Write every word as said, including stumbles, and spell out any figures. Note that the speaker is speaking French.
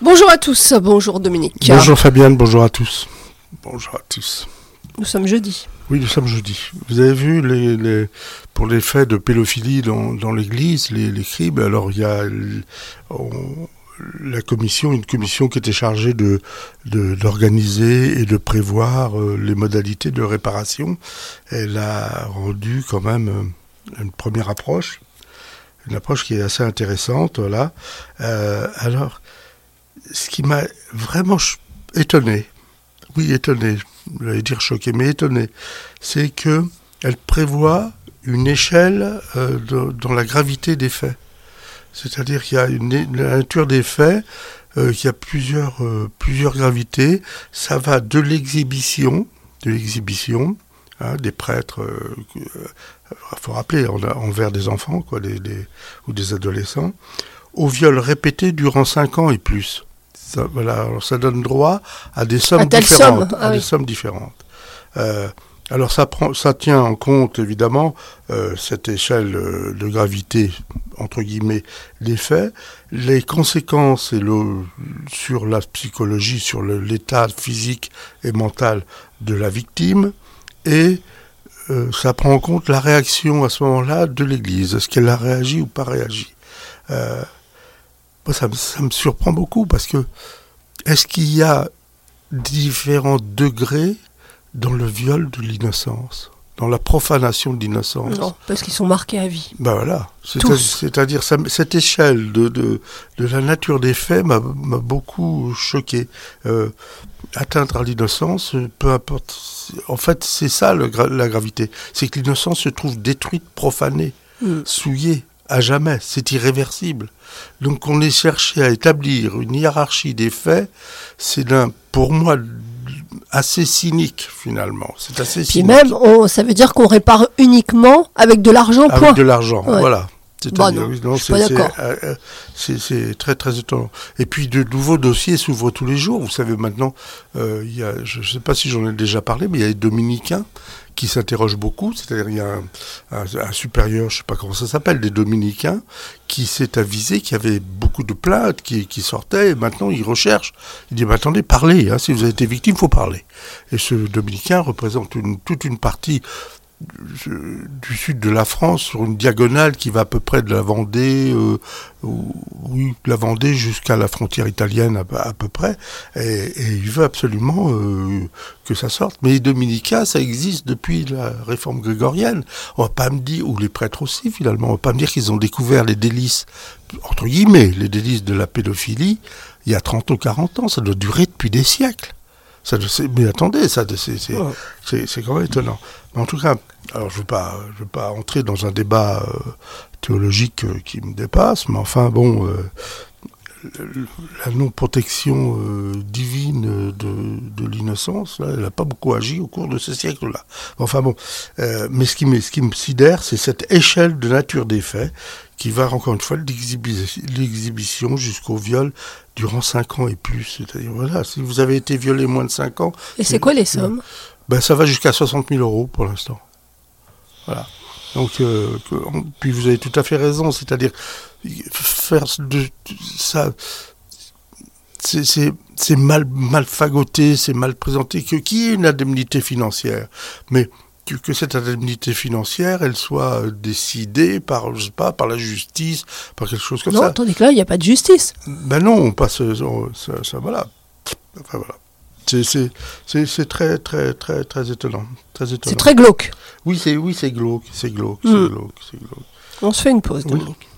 Bonjour à tous, bonjour Dominique. Bonjour Fabienne, bonjour à tous. Bonjour à tous. Nous sommes jeudi. Oui, nous sommes jeudi. Vous avez vu, les, les, pour les faits de pédophilie dans, dans l'église, les, les crimes, alors il y a on, la commission, une commission qui était chargée de, de, d'organiser et de prévoir euh, les modalités de réparation. Elle a rendu quand même euh, une première approche, une approche qui est assez intéressante, voilà. Euh, alors, ce qui m'a vraiment ch- étonné, oui étonné, je vais dire choqué, mais étonné, c'est que elle prévoit une échelle euh, de, dans la gravité des faits. C'est-à-dire qu'il y a une, une nature des faits, euh, qu'il y a plusieurs, euh, plusieurs gravités. Ça va de l'exhibition, de l'exhibition, hein, des prêtres, il euh, euh, faut rappeler, en, envers des enfants, quoi, des, des, ou des adolescents, au viol répété durant cinq ans et plus. Ça, voilà, alors ça donne droit à des sommes à différentes. Somme. Ah, à oui. des sommes différentes. Euh, alors ça, prend, ça tient en compte évidemment euh, cette échelle euh, de gravité, entre guillemets, des faits, les conséquences et le, sur la psychologie, sur le, l'état physique et mental de la victime, et euh, ça prend en compte la réaction à ce moment-là de l'Église. Est-ce qu'elle a réagi ou pas réagi euh, Moi, ça, ça me surprend beaucoup parce que est-ce qu'il y a différents degrés dans le viol de l'innocence, dans la profanation de l'innocence? Non, parce qu'ils sont marqués à vie. Ben voilà, c'est-à-dire, c'est-à-dire ça, cette échelle de, de, de la nature des faits m'a, m'a beaucoup choqué. Euh, atteindre à l'innocence, peu importe. En fait, c'est ça le, la gravité, c'est que l'innocence se trouve détruite, profanée, mm. souillée. À jamais, c'est irréversible. Donc on est cherché à établir une hiérarchie des faits, c'est d'un, pour moi, assez cynique finalement. C'est assez Puis cynique. même, on, ça veut dire qu'on répare uniquement avec de l'argent, avec point. de l'argent, ouais. Voilà. Bah non, oui, non, je suis pas d'accord. C'est, euh, c'est, c'est très très étonnant. Et puis de nouveaux dossiers s'ouvrent tous les jours. Vous savez maintenant, euh, il y a, je ne sais pas si j'en ai déjà parlé, mais il y a les dominicains qui s'interrogent beaucoup. C'est-à-dire il y a un, un, un supérieur, je ne sais pas comment ça s'appelle, des dominicains, qui s'est avisé qu'il y avait beaucoup de plaintes qui, qui sortaient. Et maintenant il recherche. Il dit, bah, attendez, parlez. Hein, si vous avez été victime, il faut parler. Et ce dominicain représente une, toute une partie du sud de la France, sur une diagonale qui va à peu près de la Vendée, euh, oui, de la Vendée jusqu'à la frontière italienne à, à peu près, et, et il veut absolument euh, que ça sorte. Mais les dominicains, ça existe depuis la réforme grégorienne. On va pas me dire, ou les prêtres aussi finalement, on va pas me dire qu'ils ont découvert les délices, entre guillemets, les délices de la pédophilie il y a trente ou quarante ans. Ça doit durer depuis des siècles. Ça, mais attendez, ça, c'est, c'est, ouais. c'est, c'est quand même étonnant. Mais en tout cas, alors je ne veux pas, je veux pas entrer dans un débat euh, théologique euh, qui me dépasse, mais enfin bon, euh, la non-protection euh, divine de, de l'innocence, là, elle n'a pas beaucoup agi au cours de ce siècle-là. Enfin bon, euh, mais ce qui, me, ce qui me sidère, c'est cette échelle de nature des faits qui va encore une fois de l'exhibi- l'exhibition jusqu'au viol durant cinq ans et plus. C'est-à-dire, voilà, si vous avez été violé moins de cinq ans... Et c'est quoi les sommes ? Ben, ça va jusqu'à soixante mille euros pour l'instant. Voilà. Donc, euh, que, on, puis vous avez tout à fait raison, c'est-à-dire faire de, de ça... C'est, c'est, c'est mal, mal fagoté, c'est mal présenté, que, qu'il y ait une indemnité financière. Mais... Que, que cette indemnité financière, elle soit décidée par, je sais pas, par la justice, par quelque chose comme non, ça. Non, tandis que là, il n'y a pas de justice. Ben non, on passe, on, ça, ça, voilà. Enfin voilà. C'est, c'est, c'est, c'est très, très, très, très étonnant, très étonnant. C'est très glauque. Oui, c'est, oui, c'est glauque, c'est glauque, mmh. c'est glauque, c'est glauque. On se fait une pause, Dominique. Oui.